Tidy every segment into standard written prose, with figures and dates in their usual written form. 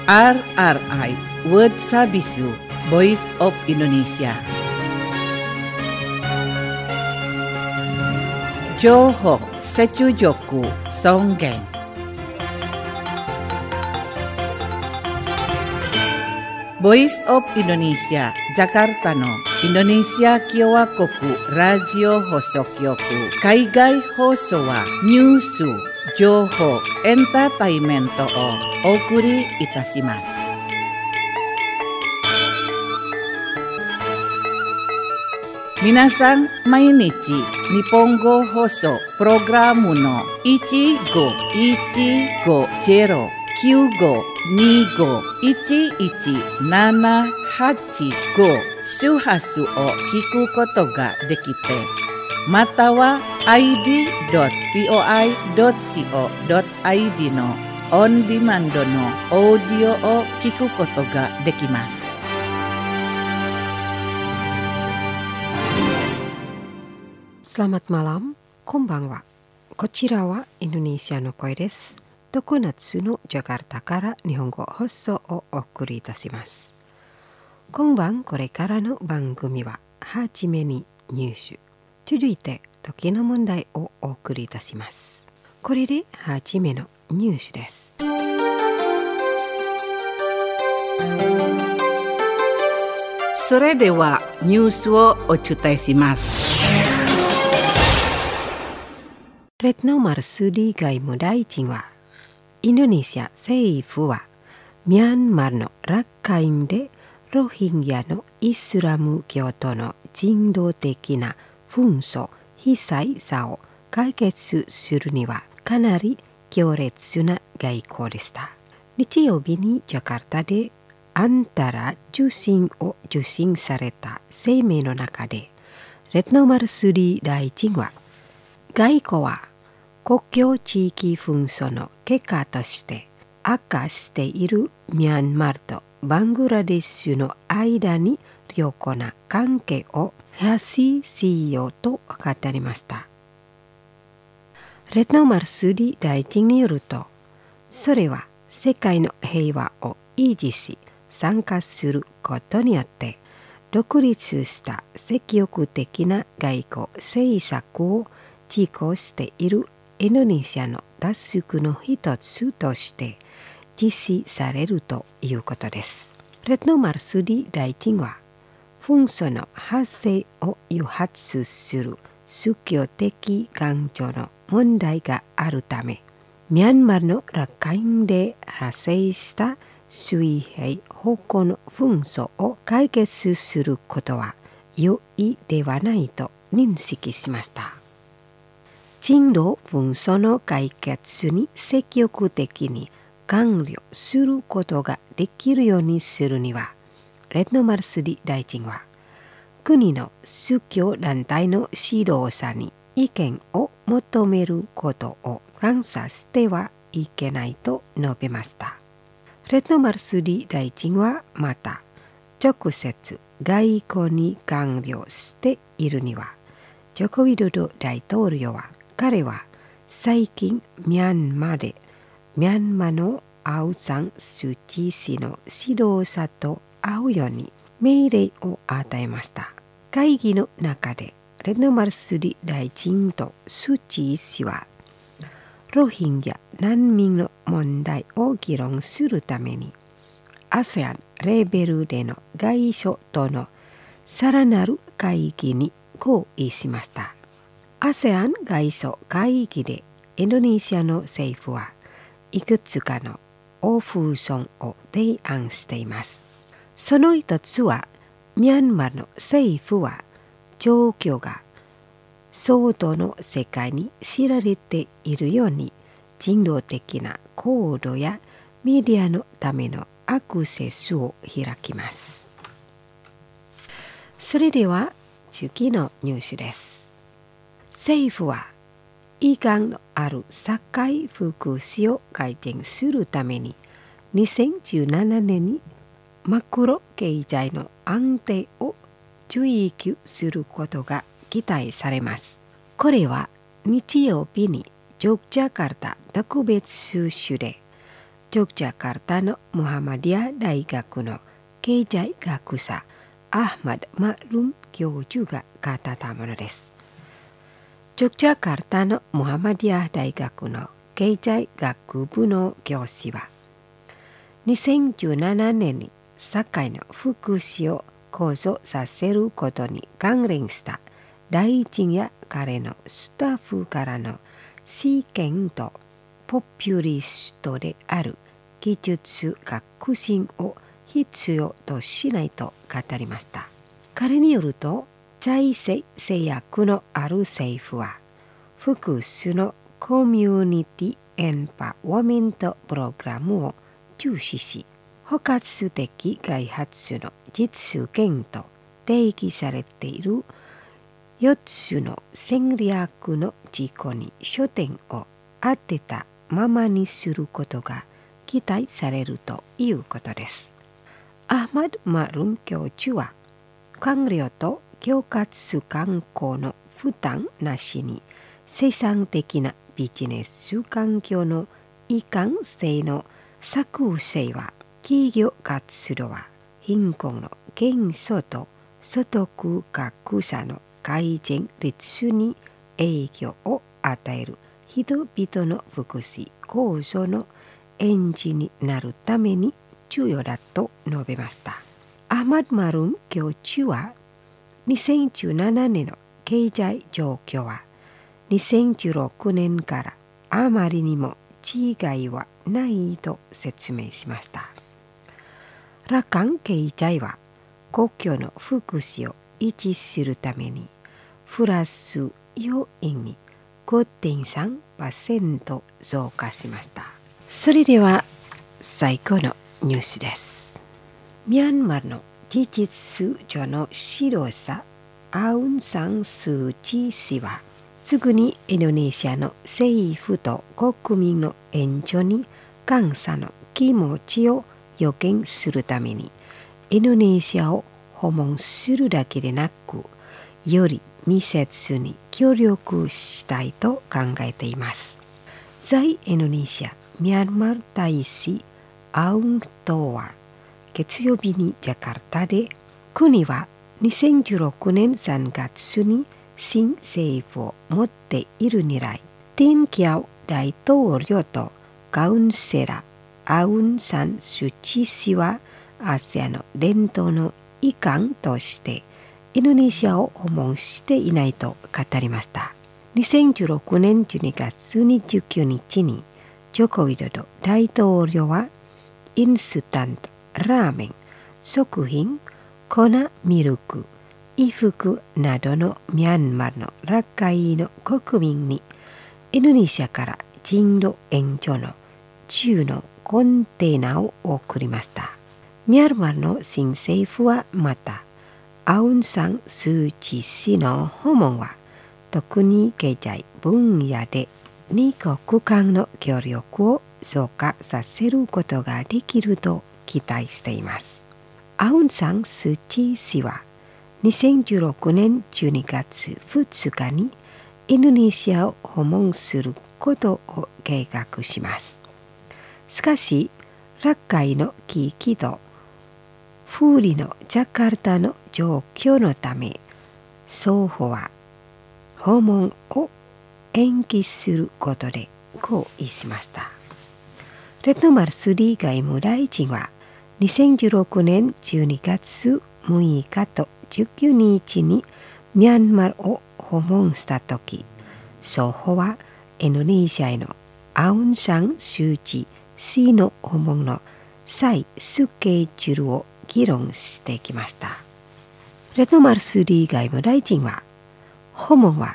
RRI World Sabisu Voice of Indonesia. Johok Secujoku Songgeng. Voice of Indonesia Jakarta no Indonesia Kyowa Koku Radio Hosokyoku Kaigai Hoso wa Nyusu Johok Entertainmento o Okuri Itashimasu. Minasan mainichi Nihongo Hoso Programu no 15-15-95-11-78-5 周波数を聞くことができて、または id.voi.co.id のオンディマンドのオーディオを聞くことができます。 Selamat malam, こんばんは。こちらはインドネシアの声です。徳夏のジャカルタから日本語放送をお送りいたします。今晩これからの番組ははじめにニュース、続いて時の問題をお送りいたします。これではじめのニュースです。 それではニュースをお伝えします。 Retno Marsudi外務大臣は、インドネシア政府はミャンマーのラカインでロヒンギャのイスラム教徒の人道的な紛争、悲惨さを解決するにはかなり強烈な外交でした。日曜日にジャカルタでアンタラ受信を受信された声明の中で、レトノマルスリー大臣は、外交は国境地域紛争の結果として悪化しているミャンマーとバングラデシュの間に良好な関係を廃止しようと語りました。レトノマルスリ大臣によると、それは世界の平和を維持し参加することによって独立した積極的な外交政策を実行しているインドネシアの脱出の一つとして実施されるということです。レトノマルスリ大臣は、紛争の発生を誘発する宗教的感情の問題があるため、ミャンマーのラカインで発生した水平方向の紛争を解決することは容易ではないと認識しました。人道紛争の解決に積極的に関与することができるようにするには、レトノマルスリ大臣は、国の宗教団体の指導者に意見を求めることを感謝してはいけないと述べました。レトノマルスリ大臣はまた、直接外交に関与しているには、ジョコウィドド大統領は、彼は最近ミャンマーでミャンマーのアウン・サン・スー・チー氏の指導者と会うように命令を与えました。会議の中でレトノマルスリ大臣とスー・チー氏はロヒンギャ難民の問題を議論するために ASEAN レベルでの外相とのさらなる会議に合意しました。ASEAN 外相会議でインドネシアの政府はいくつかのオプションを提案しています。その一つは、ミャンマーの政府は状況が相当の世界に知られているように人道的な行動やメディアのためのアクセスを開きます。それでは次のニュースです。政府は遺憾のある社会福祉を改善するために2017年にマクロ経済の安定を追求することが期待されます。これは日曜日にジョグジャカルタ特別収集でジョグジャカルタのムハマディア大学の経済学者アハマド・マルム教授が語ったものです。ジョグジャカルタのムハマディア大学の経済学部の教師は、2017年に社会の福祉を向上させることに関連した大臣や彼のスタッフからの試験とポピュリストである技術革新を必要としないと語りました。彼によると、財政制約のある政府は複数のコミュニティエンパワーメントプログラムを重視し、包括的開発の実現と定義されている4つの戦略の軸に焦点を当てたままにすることが期待されるということです。アハマド・マルム教授は、官僚と恐喝観光の負担なしに生産的なビジネス環境の一貫性の作成は、企業活動は貧困の減少と所得格差の改善率に影響を与える人々の福祉構造の演じになるために重要だと述べました。アハマド・マルム教授は、2017年の経済状況は2016年からあまりにも違いはないと説明しました。楽観経済は国境の福祉を維持するためにプラス要因に 5.3% 増加しました。それでは最後のニュースです。ミャンマーの事実上の指導者アウン・サン・スー・チー氏は、すぐにインドネシアの政府と国民の援助に感謝の気持ちを予見するためにインドネシアを訪問するだけでなく、より密接に協力したいと考えています。在インドネシアミャンマー大使アウン党は月曜日にジャカルタで、国は2016年3月に新政府を持っているにらい、ティン・キャオ大統領とカウンセラーアウン・サン・スー・チー氏はアジアの伝統の一環としてインドネシアを訪問していないと語りました。2016年12月29日にジョコウィドド大統領はインスタントラーメン、食品、粉ミルク、衣服などのミャンマーのラカイの国民にインドネシアから人道援助の10のコンテナを送りました。ミャンマーの新政府はまた、アウン・サン・スー・チー氏の訪問は特に経済分野で二国間の協力を増加させることができると期待しています。アウン・サン・スー・チー氏は2016年12月2日にインドネシアを訪問することを計画します。しかし、ラカイの危機と不利のジャカルタの状況のため、双方は訪問を延期することで合意しました。レッドマルスリー外務大臣は2016年12月6日と19日にミャンマーを訪問したとき、双方はインドネシアへのアウン・サン・スー・チー氏の訪問の再スケジュールを議論してきました。レッドマルスリー外務大臣は、訪問は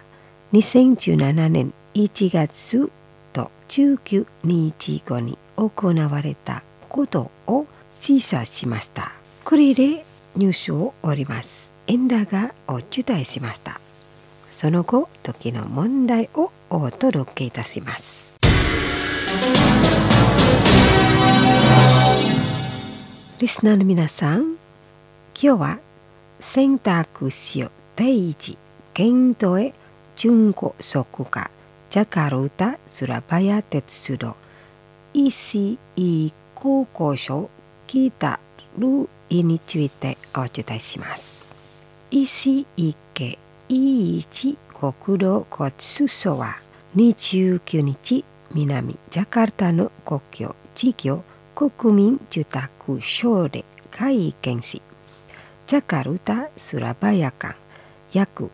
2017年1月と19日後に行われたことを示唆しました。これでニュースを終わります。エンダがお伝えしました。その後、時の問題をお届けいたします。リスナーの皆さん、今日は選択肢を提示検討へ準高速化ジャカルタ・スラバヤ鉄道 isi交交所聞いたる意についてお伝えします。石池い一国土交通省は29日、南ジャカルタの国境地域を国民住宅省で開建し、ジャカルタ・スラバヤ間約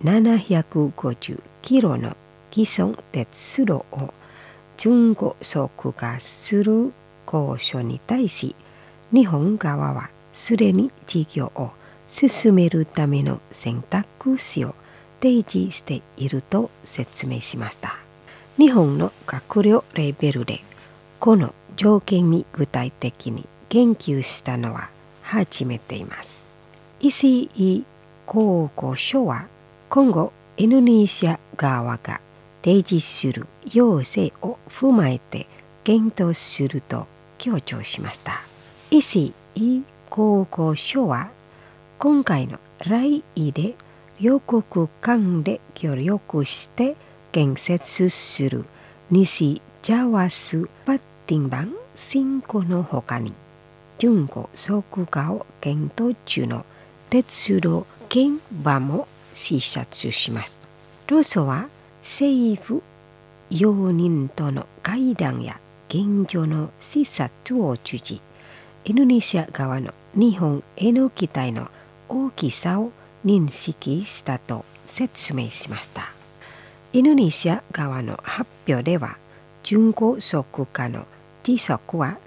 750キロの既存鉄道を準高速化する交渉に対し、日本側はすでに事業を進めるための選択肢を提示していると説明しました。日本の閣僚レベルでこの条件に具体的に言及したのは初めています。石井交交所は今後インドネシア側が提示する要請を踏まえて検討すると強調しました。石井交交所は今回の来意で両国間で協力して建設する西ジャワスパッティンバン新港のほかに、準高速化を検討中の鉄道現場も視察します。労組は政府要人との会談や現状の視察を通じ、インドネシア側の日本への期待の大きさを認識したと説明しました。インドネシア側の発表では、準高速化の時速は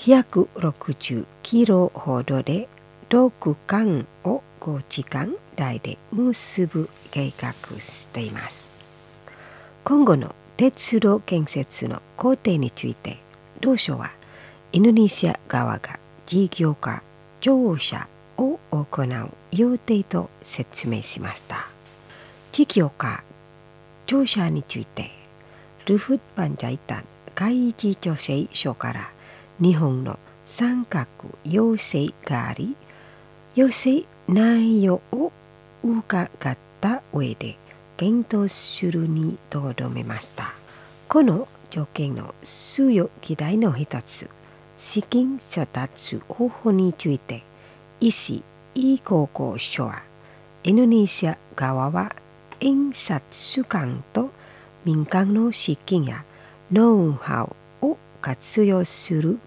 160キロほどで、同区間を5時間台で結ぶ計画しています。今後の鉄道建設の工程について、同省はインドネシア側が事業化乗車を行う予定と説明しました。事業化乗車について、ルフッパンジャイタン外事調整所から日本の参画要請があり、要請内容を伺った上で検討するにとどめました。この条件の主要議題の一つ、資金調達方法について、石井交交所は、インドネシア側は印刷主管と民間の資金やノウハウを活用する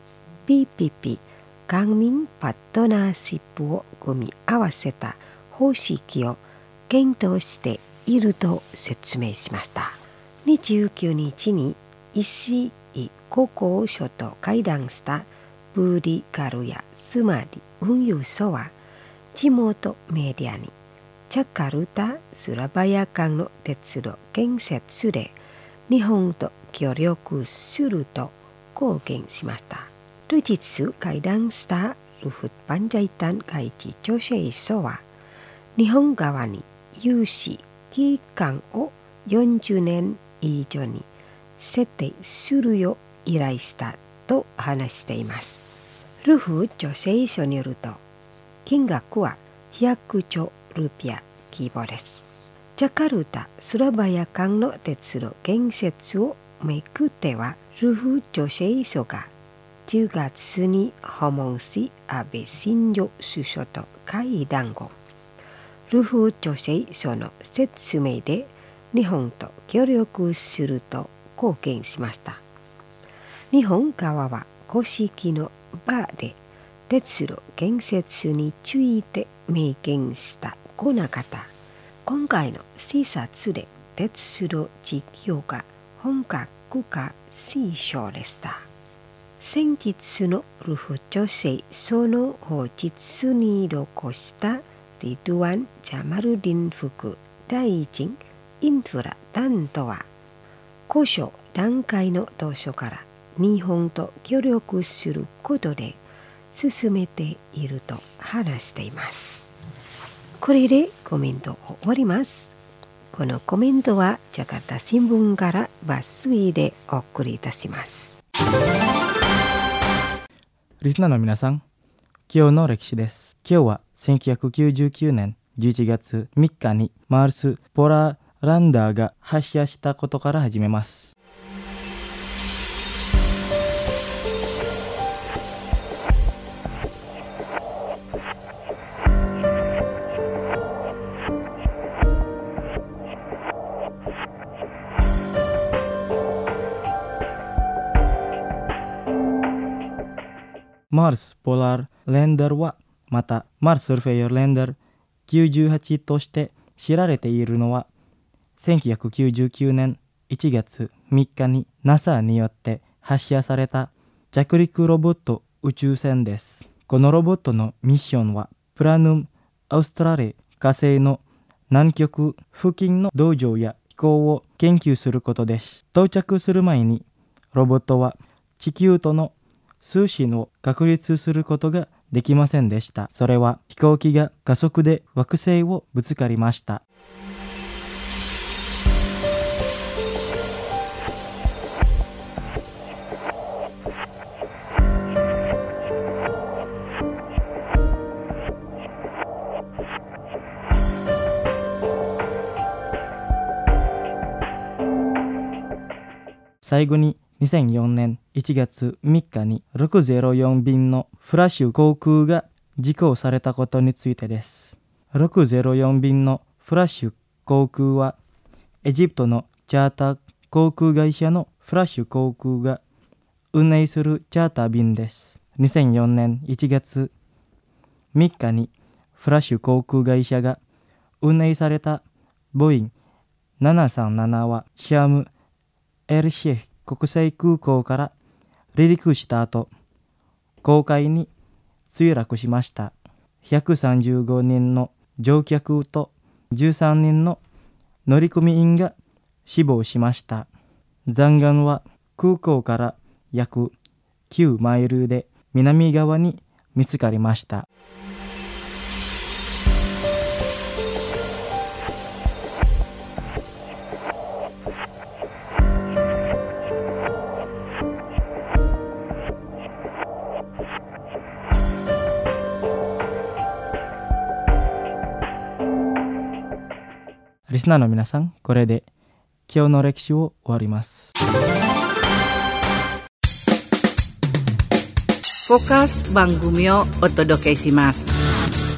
PPP 官民パートナーシップを組み合わせた方式を検討していると説明しました。29日に石井交交所と会談したブーディガルヤつまり運輸省は、地元メディアにジャカルタ・スラバヤ間の鉄道建設で日本と協力すると公言しました。後日会談したルフッパンジャイタン外事調整所は、日本側に融資期間を40年以上に設定するよう依頼したと話しています。ルフ調整所によると、金額は100兆ルピア規模です。ジャカルタ・スラバヤ間の鉄道建設をめぐっては、ルフ調整所が10月に訪問し、安倍晋三首相と会談後、ルフ調整所の説明で日本と協力すると公言しました。日本側は公式の場で鉄道建設について明言したこなかった。今回の視察で鉄道事業が本格化しそうでした。先日のルフ調整所の放出に同行したリドゥワン・ジャマルディン副大臣インフラ担当は、交渉段階の当初から日本と協力することで進めていると話しています。これでコメントを終わります。このコメントはジャカルタ新聞から抜粋でお送りいたします。 リスナーの皆さん、今日の歴史です。今日は1999年11月3日にマース・ポラランダーが発射したことから始めます。 マースポラーレンダーはまたマースサーフェアレンダー98として知られているのは1999年1月3日に NASA によって発射された着陸ロボット宇宙船です。このロボットのミッションはプラヌム・アウストラリ火星の南極付近の土壌や気候を研究することです。到着する前にロボットは地球との通信を確立することができませんでした。それは飛行機が加速で惑星をぶつかりました。最後に2004年1月3日に604便のフラッシュ航空が事故されたことについてです。604便のフラッシュ航空はエジプトのチャーター航空会社のフラッシュ航空が運営するチャーター便です。2004年1月3日にフラッシュ航空会社が運営されたボイン737はシャームエルシェフ国際空港から離陸した後、公海に墜落しました。135人の乗客と13人の乗組員が死亡しました。残骸は空港から約9マイルで南側に見つかりました。リスナーの皆さん、これで今日の歴史を終わります。 フォーカス番組をお届けします。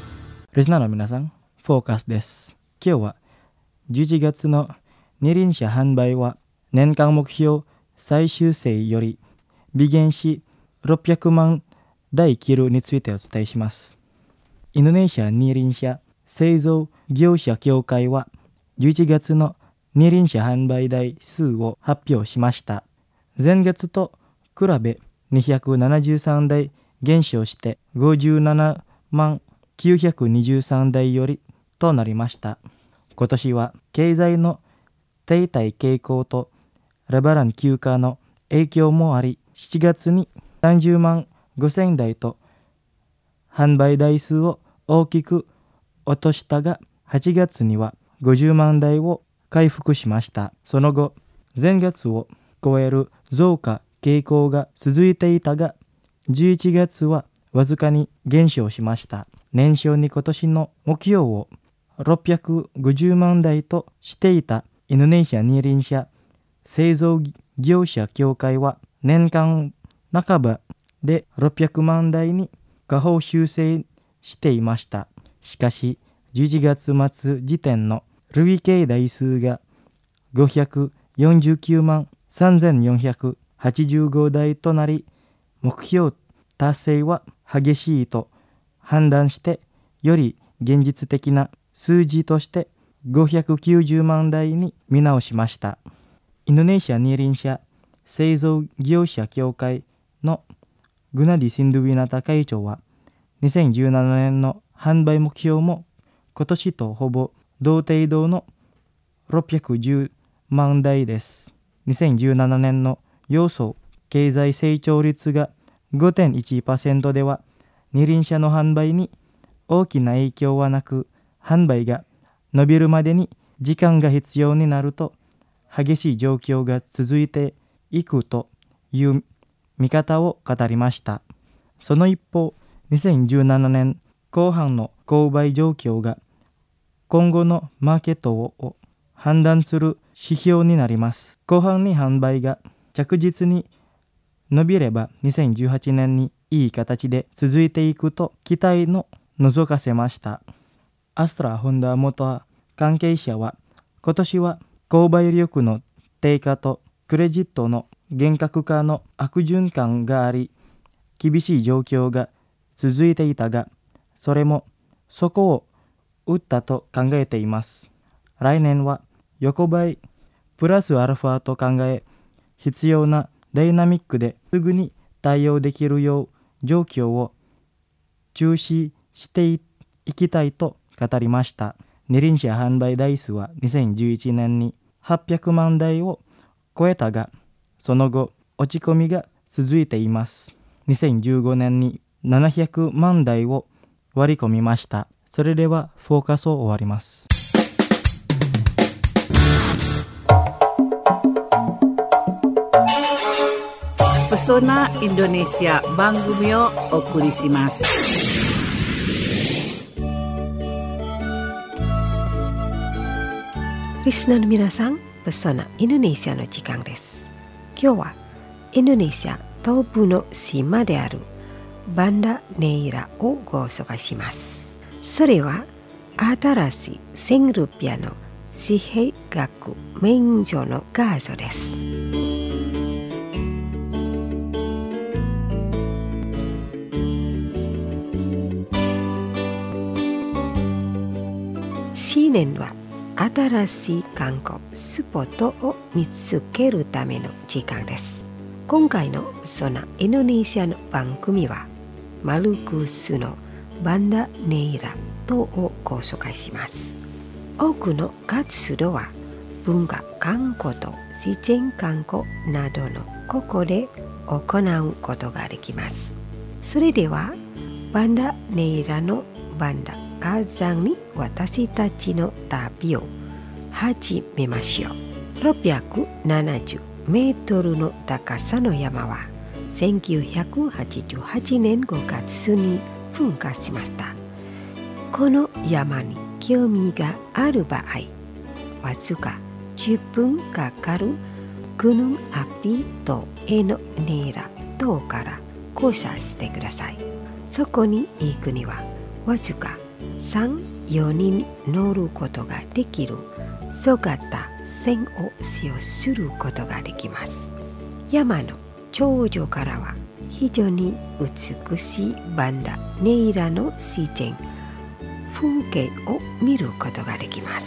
リスナーの皆さん、フォーカスです。今日は11月の二輪車販売は年間目標最終制より微減し600万台切るについてお伝えします。インドネシア二輪車製造業者協会は11月の二輪車販売台数を発表しました。前月と比べ273台減少して57万923台よりとなりました。今年は経済の停滞傾向とレバノン休暇の影響もあり、7月に30万5000台と販売台数を大きく落としたが、8月には50万台を回復しました。その後、前月を超える増加傾向が続いていたが、11月はわずかに減少しました。年初に今年の目標を650万台としていたインドネシア二輪車製造業者協会は年間半ばで600万台に下方修正していました。しかし、11月末時点の累計台数が549万3485台となり、目標達成は激しいと判断して、より現実的な数字として590万台に見直しました。インドネシア二輪車製造業者協会のグナディ・シンドゥウィナタ会長は、2017年の販売目標も今年とほぼ同程度の610万台です。2017年の要素経済成長率が 5.1% では、二輪車の販売に大きな影響はなく、販売が伸びるまでに時間が必要になると、激しい状況が続いていくという見方を語りました。その一方、2017年後半の購買状況が今後のマーケットを判断する指標になります。後半に販売が着実に伸びれば、2018年にいい形で続いていくと期待の覗かせました。アストラ・ホンダモーター関係者は、今年は購買力の低下とクレジットの厳格化の悪循環があり、 厳しい状況が続いていたが、それも底を打ったと考えています。来年は横ばいプラスアルファと考え、必要なダイナミックですぐに対応できるよう状況を注視していきたいと語りました。二輪車販売台数は2011年に800万台を超えたが、その後落ち込みが続いています。2015年に700万台を割り込みました。それではフォーカスを終わります。 Pesona Indonesia 番組をお送りします。 リスナーの皆さん、Pesona Indonesia の時間です。今日はインドネシア東部の島であるバンダネイラをご紹介します。それは新しい1000ルピアの紙幣額免除のカードです。新年は新しい観光スポットを見つけるための時間です。今回のそのインドネシアの番組はマルクスのバンダネイラ島をご紹介します。多くの活動は文化観光と自然観光などのここで行うことができます。それではバンダネイラのバンダ火山に私たちの旅を始めましょう。670メートルの高さの山は1988年5月に噴火しました。この山に興味がある場合、わずか10分かかるグヌンアピ島へのネイラ島から降車してください。そこに行くにはわずか3、4人に乗ることができる小型船を使用することができます。山の頂上からは非常に美しいバンダネイラの自然風景を見ることができます。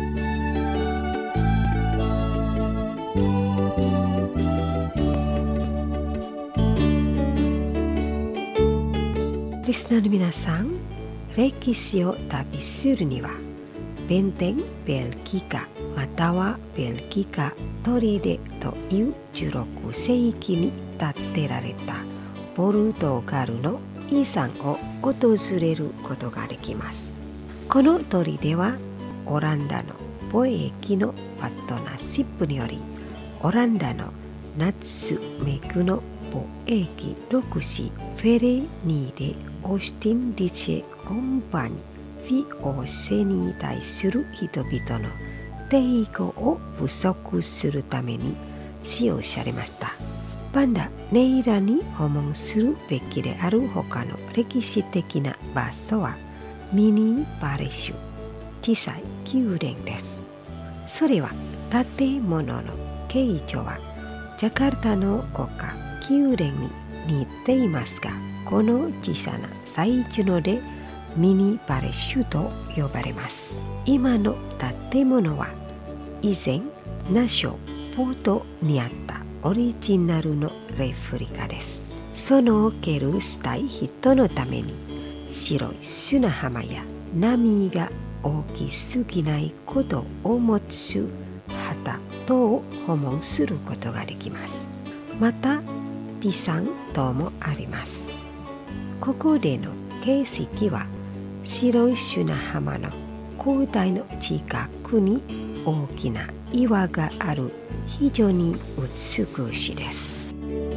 リスナーの皆さん、歴史を旅するには弁天ベルギカまたはベルギカ砦という16世紀に建てられたポルトガルの遺産を訪れることができます。この砦はオランダの貿易のパートナーシップによりオランダのナツメクの貿易6士フェレニーレ・オースティン・リチェ・コンパニー VOC に対する人々の抵抗を不足するために使用されました。バンダネイラに訪問するべきである他の歴史的な場所はミニパレシュ小さい宮殿です。それは建物の形状はジャカルタの国家宮殿に似ていますが、この小さなサイズのでミニパレシュと呼ばれます。今の建物は以前ナショポートにあったオリジナルのレプリカです。そのケルしたい人のために白い砂浜や波が大きすぎないことを持つ旗等を訪問することができます。またピサン島もあります。ここでの景色は白い砂浜の広大の近くに大きな岩がある非常に美しいです。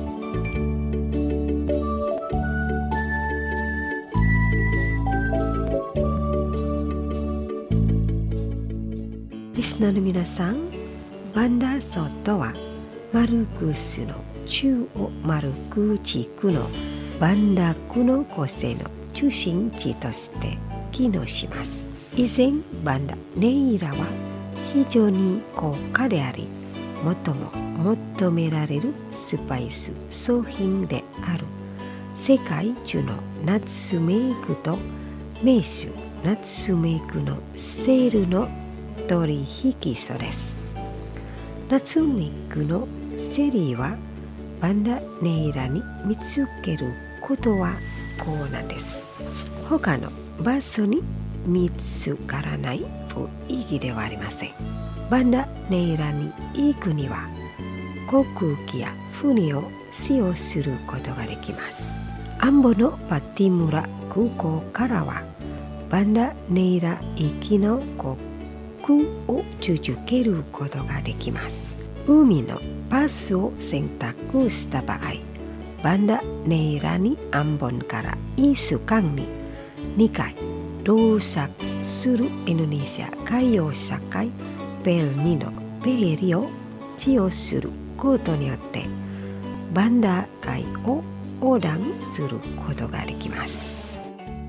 リスナーの皆さん、バンダソとはマルクスの中央マルク地区のバンダ区の構成の中心地として機能します。以前バンダネイラは非常に高価であり、最も求められるスパイス商品である世界中の夏メイクと名手夏メイクのセールの取引所です。夏メイクのセリーはバンダネイラに見つけることはこうなんです。他の場所に見つからない雰囲気ではありません。バンダネイラに行くには航空機や船を使用することができます。アンボのパティムラ空港からはバンダネイラ行きの航空を続けることができます。海のパスを選択した場合、バンダネイラにアンボンから1週間に2回到着するインドネシア海洋社会ペルニのペヘリを使用することによってバンダ海を横断することができます。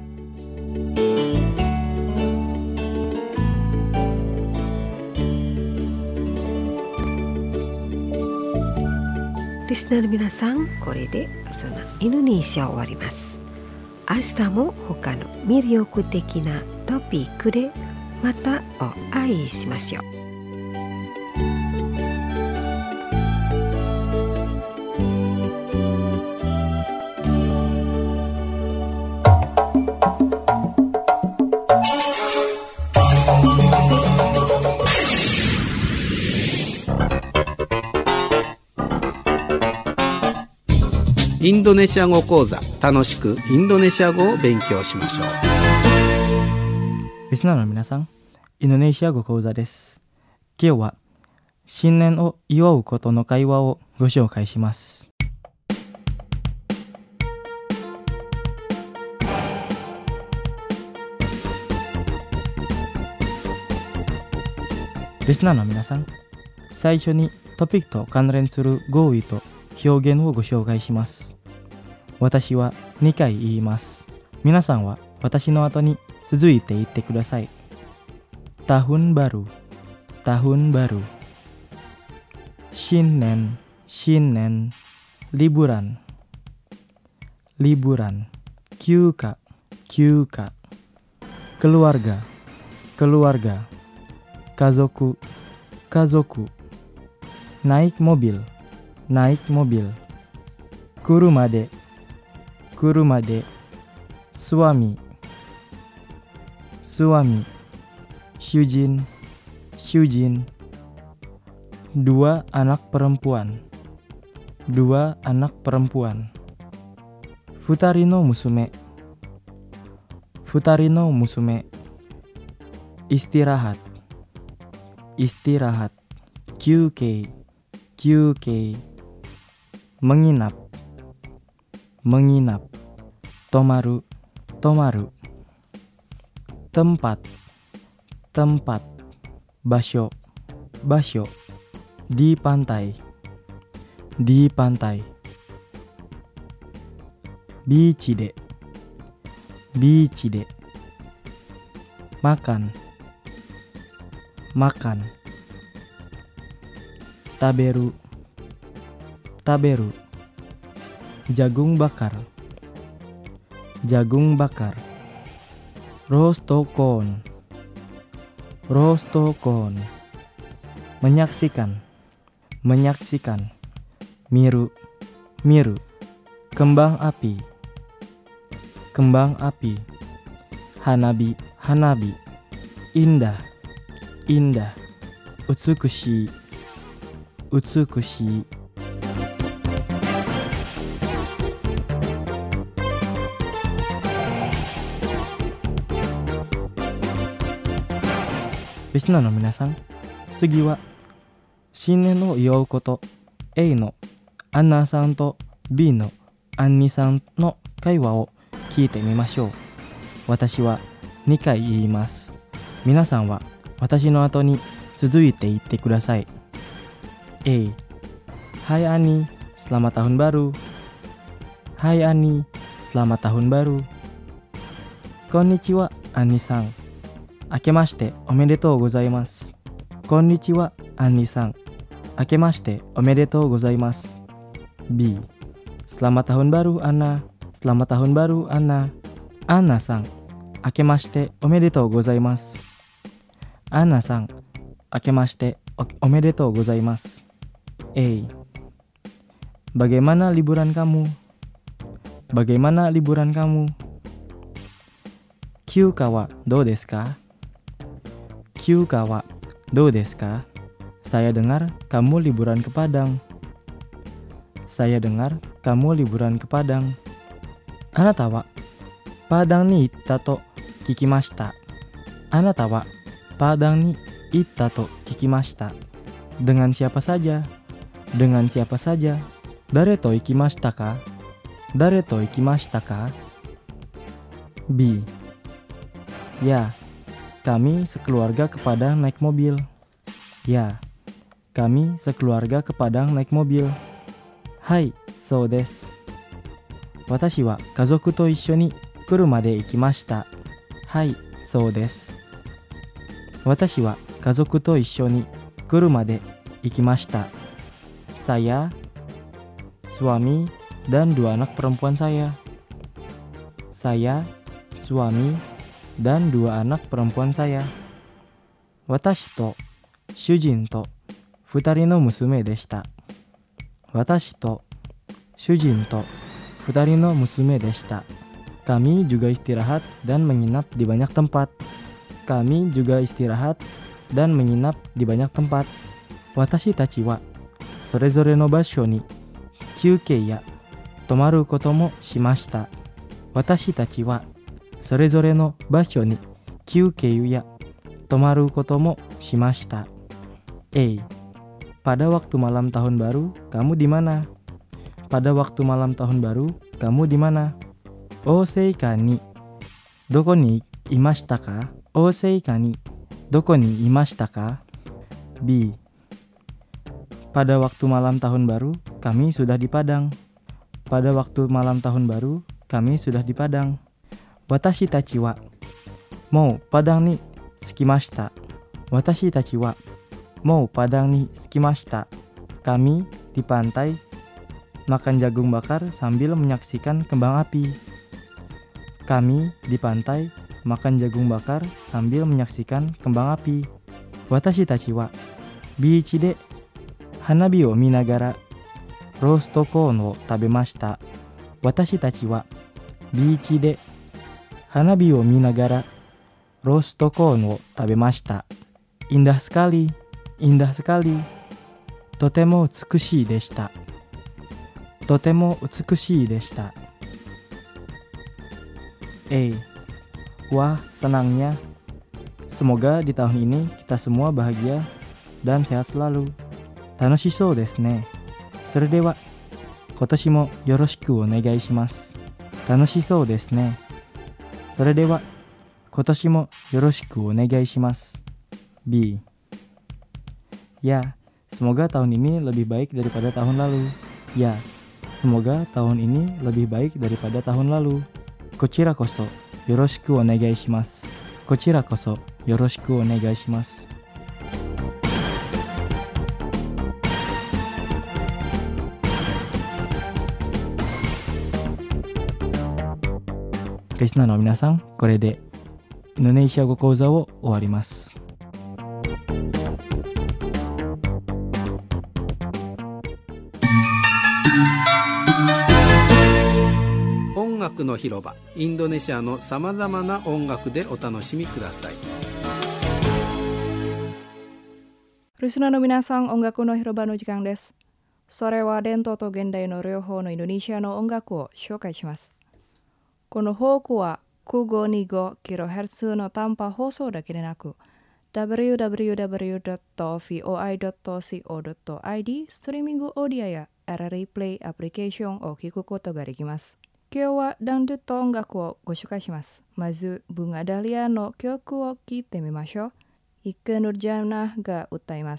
リスナーの皆さん、これでそのインドネシア終わります。明日も他の魅力的なトピックでまたお会いしましょう。 インドネシア語講座、楽しくインドネシア語を勉強しましょう。 リスナーの皆さん、インドネシア語講座です。今日は新年を祝うことの会話をご紹介します。リスナーの皆さん、最初にトピックと関連する語彙と表現をご紹介します。私は2回言います。皆さんは私の後に続いて言ってください。Tahun baru, tahun baru. Shinnen, shinnen. Liburan, liburan. Kyuka, kyuka. Keluarga, keluarga. Kazoku, kazoku. Naik mobil, naik mobil. Kurumade, kurumade. Suami, suami. Shujin, shujin. 2 anak perempuan, 2 anak perempuan. Futari no musume, futari no musume. Istirahat, istirahat. Kyukei, kyukei. Menginap, menginap. Tomaru, tomaru. Tempat, tempat. Basho, basho. Di pantai, di pantai. Bichi de, bichi de. Makan, makan. Taberu, taberu. Jagung bakar, jagung bakar. Rostokon, rostokon. Menyaksikan, menyaksikan. Miru, miru. Kembang api, kembang api. Hanabi, hanabi. Indah, indah. Utsukushi, utsukushi. Listenerの皆さん、次は新年を祝うこと A のアンナさんと B のアンニさんの会話を聞いてみましょう。私は2回言います。皆さんは私の後に続いて言ってください。A. Hai Ani, selamat tahun baru. Hai Ani, selamat tahun baru. Konnichiwa, Ani-san. 明けましておめでとうございます。こんにちは、アンニさん。明けましておめでとうございます。B. Selamat tahun baru, Anna. Selamat tahun baru, Anna. Anna-san, akemashite omedetou gozaimasu. Anna-san, akemashite omedetou gozaimasu. Bagaimana liburan kamu? Bagaimana liburan kamu? Kyuka wa dou desu ka? Kyuka wa dou desu ka? Saya dengar kamu liburan ke Padang. Saya dengar kamu liburan ke Padang. Anata wa Padang ni itta to kikimashita. Anata wa Padang ni itta to kikimashita. Dengan siapa saja? Dengan siapa saja? Dare to ikimashita ka? Dare to ikimashita ka? B. Ya, kami sekeluarga ke Padang naik mobil. Ya, kami sekeluarga ke Padang naik mobil. Hai, sou desu. Watashi wa kazoku to issho ni kuruma de ikimashita. Hai, sou desu. Watashi wa kazoku to issho ni kuruma de ikimashita. Saya, suami, dan 2 anak perempuan saya. Saya, suami, dan 2 anak perempuan saya. Watashi to shujin to 2人の娘でした。私と主人と2人の娘でした。Kami juga istirahat dan menginap di banyak tempat. Kami juga istirahat dan menginap di banyak tempat. Watashi tachi wa sorezore no basho ni kyukei ya tomaru koto mo shimashita. Watashi tachi wa sorezore no basho ni kyukei ya tomaru koto mo shimashita. Pada waktu malam tahun baru, kamu di mana? Pada waktu malam tahun baru, kamu di mana? Oseika ni doko ni imashita ka? Oseika ni doko ni imashita ka? B. Pada waktu malam tahun baru, kami sudah di Padang. Pada waktu malam tahun baru, kami sudah di Padang. Watashi tachi wa mou Padang ni tsukimashita. Watashi tachi wa mou Padang ni tsukimashita. Kami di pantai makan jagung bakar sambil menyaksikan kembang api. Kami di pantai makan jagung bakar sambil menyaksikan kembang api. Watashi tachi wa biichi de hanabi o minagara roast corn o tabemashita. Watashi tachi wa biichi de hanabi o minagara roast corn o tabemashita. Indah sekali, indah sekali. Totemo utsukushii deshita. Totemo utsukushii deshita. Wah, senangnya. Semoga di tahun ini kita semua bahagia dan sehat selalu. Tanoshishou desu ne. Sore de wa kotoshi mo yoroshiku onegai shimasu. Tanoshishou desu ne. Sore de wa kotoshi mo yoroshiku onegai shimasu. B. Ya, semoga tahun ini lebih baik daripada tahun lalu. Ya, semoga tahun ini lebih baik daripada tahun lalu. Kochira koso yoroshiku onegai shimasu. Kochira koso yoroshiku onegai shimasu. Listenerの皆さん、これでインドネシア語講座を終わります。 音楽の広場、インドネシアのさまざまな音楽でお楽しみください。 Listenerの皆さん、音楽の広場の時間です。それは伝統と現代の両方のインドネシアの音楽を紹介します。この放送は952kHz の短波放送だけでなく www.voi.co.id ストリーミングオーディアや RRI Play アプリケーションを聞くことができます。今日はダンドゥと音楽をご紹介します。まず、Bunga Dahliaの曲を聴いてみましょう。Ikke Nurjanahが歌います。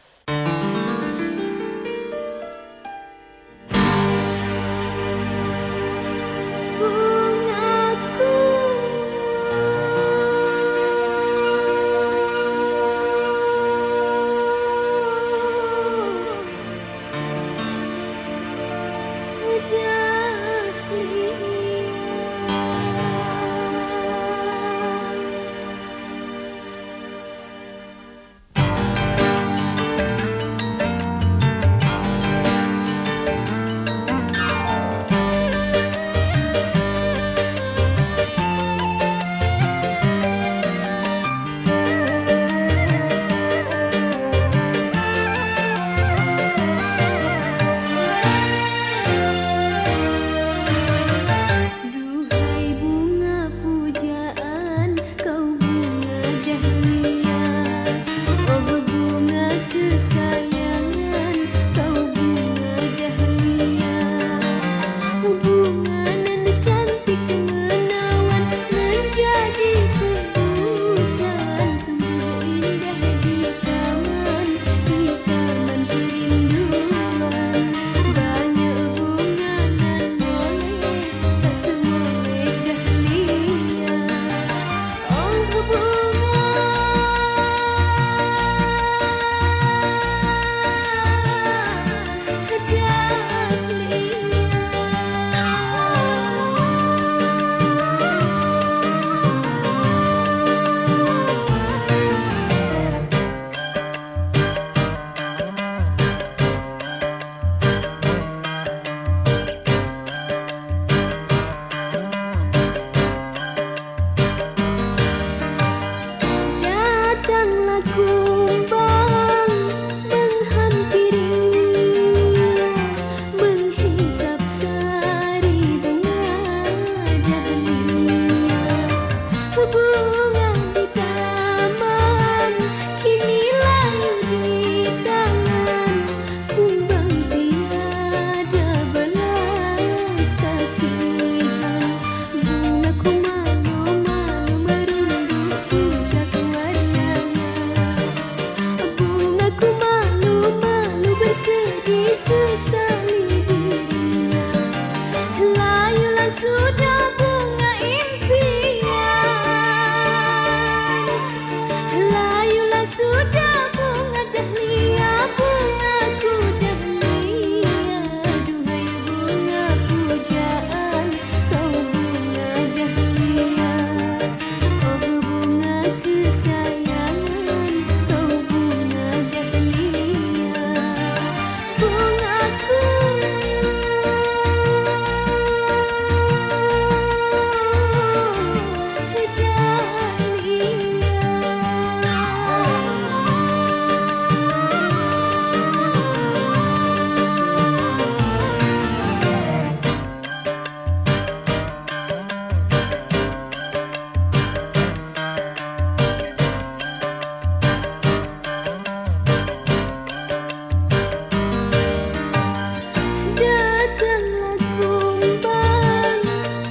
Dahlia sudah bunga impian, layulah sudah bunga dahlia, bungaku dahlia. Duhai bunga pujaan, kau bunga dahlia. Oh bunga kesayangan, kau bunga dahlia. Bungaku datanglah kumbang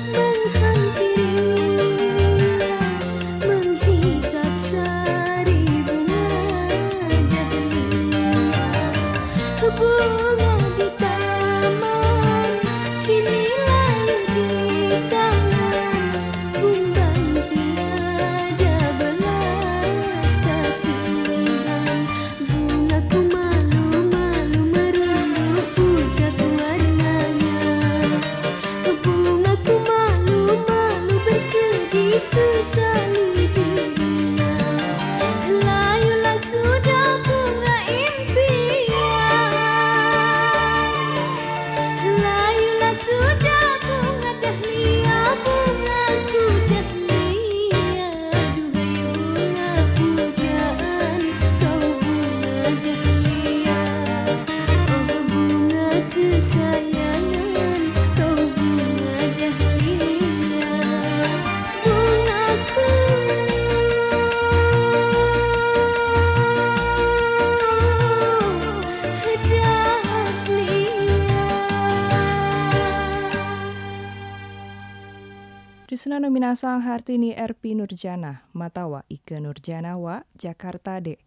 menghampirinya, menghisap sari bunga dahlia. Bunga di taman, kini layu di tangan, kumbang tiada belas kasihan. Bungaku malu-malu merunduk pucat warnanya, bungaku malu-malu bersedih sesali dirinya. Layulah sudah bunga impian, layulah sudah bunga dahlia, bungaku dahlia. Duhai bunga pujaan, kau bunga dahlia. Oh bunga kesayangan, kau bunga dahlia. Bungaku Risuna no minasang hartini RP Nurjana, matawa Ike Nurjana wa Jakarta de.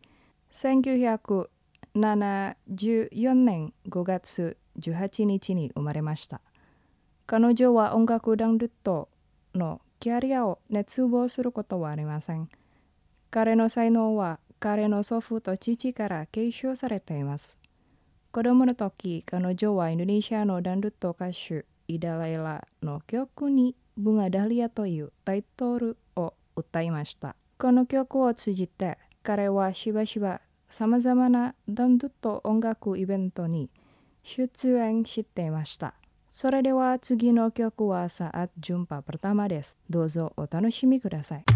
1974年5月18日に生まれました。彼女は音楽ダンドゥットのキャリアを熱望することはありません。彼の才能は彼の祖父と父から継承されています。子供の時、彼女はインドネシアのダンドゥット歌手イダライラの曲にbunga dahlia というタイトルを歌いました。この曲を通じて彼はしばしばさまざまなダンドゥット音楽イベントに出演していました。それでは次の曲はsaat jumpa pertamaです。どうぞお楽しみください。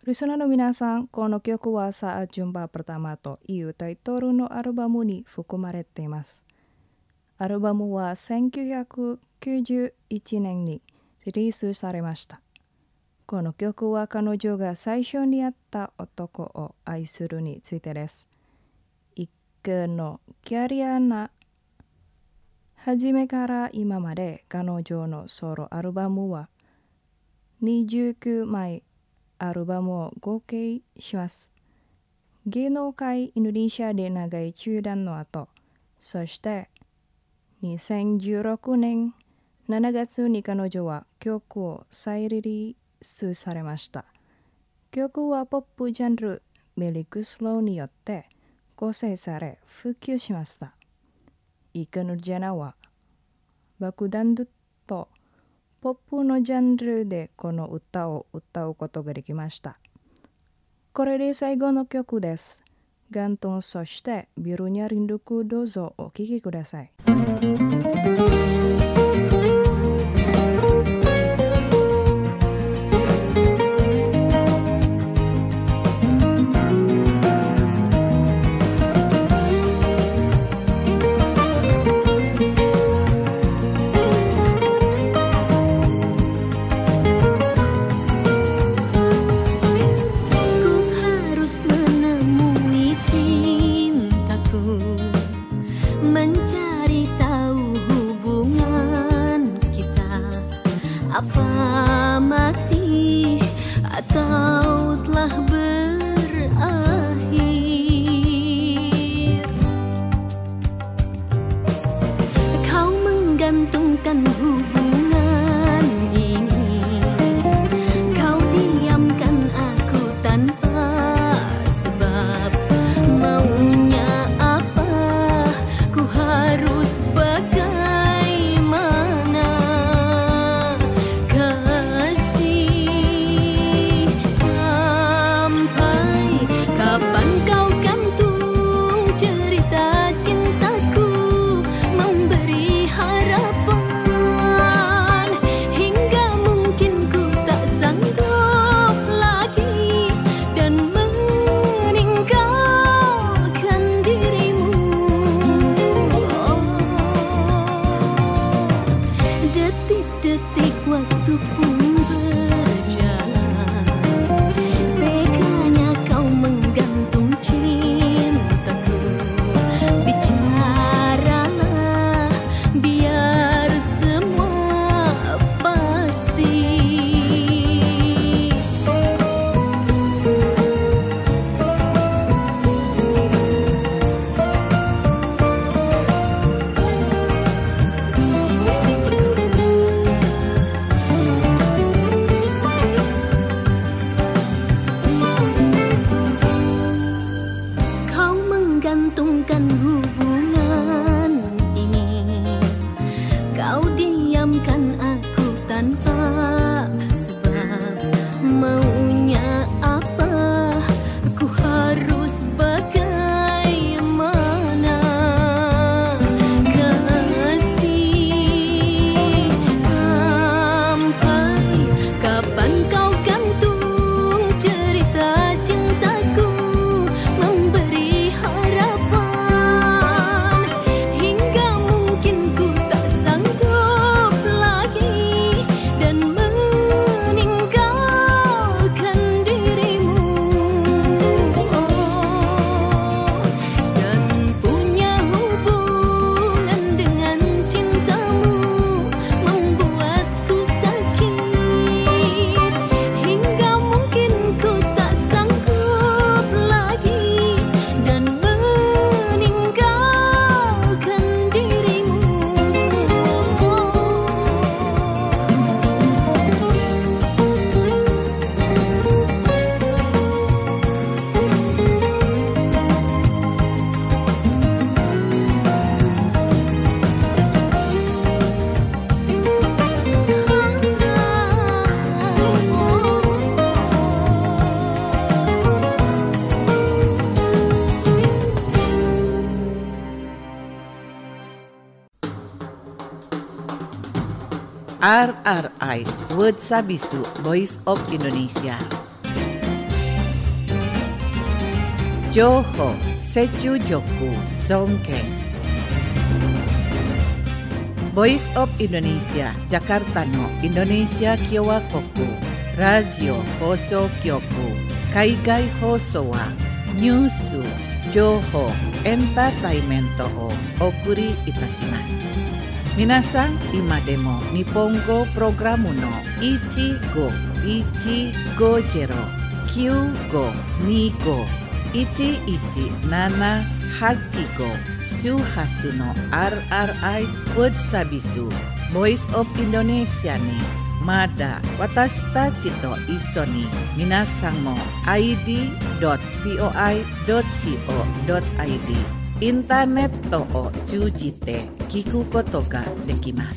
Listenerの皆さん、この曲はsaat jumpa pertamaというタイトルのアルバムに含まれています。アルバムは1991年にリリースされました。この曲は彼女が最初に会った男を愛するについてです。一家のキャリアな初めから今まで彼女のソロアルバムは29枚アルバムを合計します。芸能界インドネシアで長い中断の後、そして2016年7月に彼女は曲を再リリースされました。曲はポップジャンルミリクスローによって構成され普及しました。Ika Nurjanaはバクダンドとポップのジャンルでこの歌を歌うことができました。これで最後の曲です。GantungそしてBirunya Rindukuどうぞお聴きください。 Mencari tahu hubungan kita, apa masih atau telah berakhir. Kau menggantungkan hubungan ini, kau diamkan aku tanpa sebab. Maunya ku harus bagaimana kasih, sampai kapan kau gantung cerita cintaku, memberi harapan hingga mungkin ku tak sanggup lagi dan meninggalkan dirimu. Detik-detik waktu pun berjalan, teganya kau menggantung cintaku. Bicaralah biar semua pasti. Kau menggantungkan hubungan ini, kau diamkan aku tanpa sebab. Maunya apa, ku harus bagaimana kasih, sampai kapan kau gantung cerita cintaku, memberi harapan hingga mungkin ku tak sanggup lagi dan meninggalkan dirimu. Dan punya hubungan dengan cintamu membuatku sakit hingga mungkin ku tak sanggup lagi dan meninggalkan dirimu. RRI Word Sabisu Voice of Indonesia. Joho, Sechujoku, Songkeng. Voice of Indonesia, Jakarta no Indonesia Kyowa Koku, Radio Hoso Kyoku, Kaigai Hoso wa Nyusu, Joho, Entertainmento o Okuri Itasimasu. Minasan, imademo Nippongo Programu no Ichigo, Ichigojero, Kyugo, Nigo, Ichi-ichi-nana, Hachigo, Shuhasu no RRI World Sabisu, Voice of Indonesia ni Mada watashi tachi to iso ni minasan mo id.voi.co.id インターネットを通じて聞くことができます。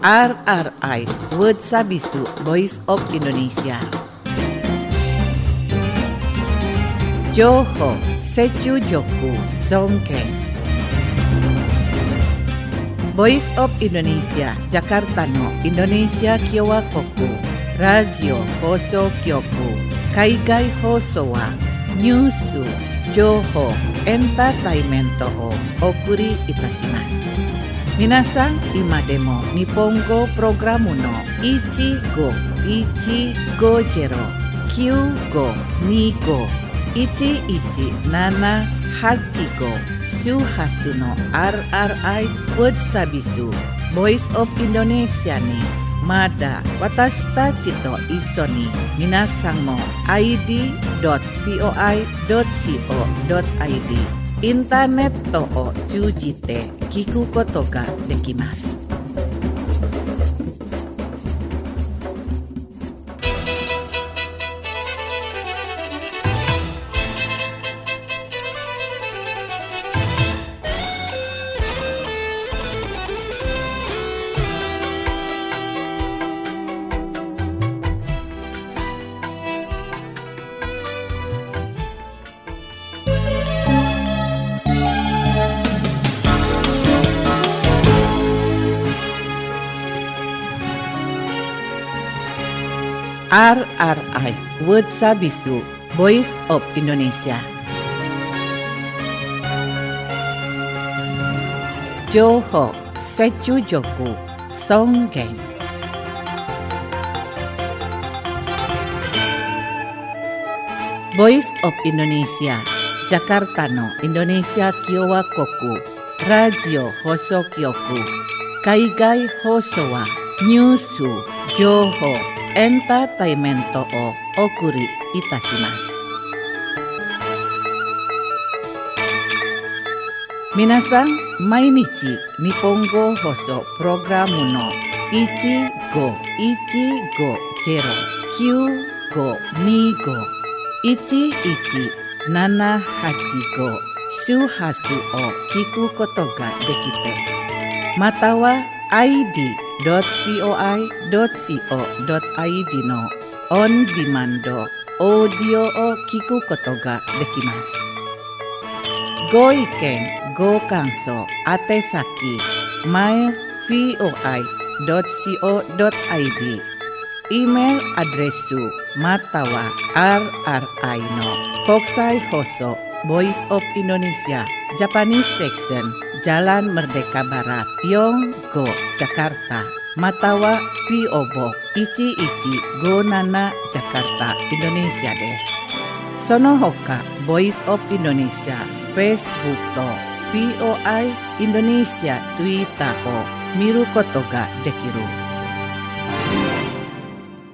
RRI World Sabisu Voice of Indonesia. Johor Sechu Joku Songkeng. Voice of Indonesia Jakarta no Indonesia Kyowa Koku Radio Hoso Kyoku Kaigai Hoso wa Nyusu Joho Entertainment o Okuri Itasimasu. Minasan imademo Nippongo Programu no Ichigo Jero Kyugo Nigo Ichi Nana Hachigo Shuhasu no RRI World Sabisu Voice of Indonesia ni Mada watashi tachi to iso ni minasan mo id.voi.co.id インターネットを通じて聞くことができます。RRI World Sabisu Voice of Indonesia. Johor Sechu Joku Songkeng. Voice of Indonesia Jakarta no Indonesia Kyowa Koku Radio Hoso Kyoku Kaigai Hoso wa Nyusu Johor Entertainment o Okuri Itasimasu. Minasan mainichi Nippongo Hoso Programu no Ichigo Jero Kyugo Nigo Ichi Nana Hachigo Shuhasu o Kiku koto ga dekite. Matawa id.voi.co.id のオンディマンドオーディオを聞くことができます。ご意見ご感想宛先 mail.voi.co.id イメールアドレスまたは RRI の国際放送 Voice of Indonesia Japanese Section Jalan Merdeka Barat Yonggo Jakarta Matawa PO Box 1157 Jakarta Indonesia です。その他 Voice of Indonesia Facebook と VOI Indonesia Twitter を見ることができる